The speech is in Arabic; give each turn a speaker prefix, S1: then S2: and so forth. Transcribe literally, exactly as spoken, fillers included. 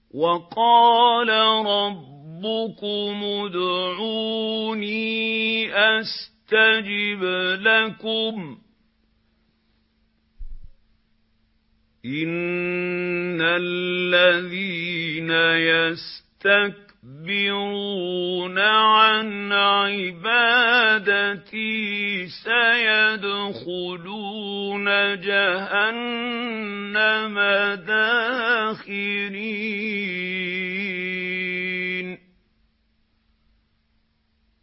S1: وَقَالَ رَبُّكُمُ ادْعُونِي أَسْتَجِبْ لَكُمْ إِنَّ الَّذِينَ يَسْتَكْبِرُونَ عَنْ عِبَادَتِي سَيَدْخُلُونَ جَهَنَّمَ دَاخِرِينَ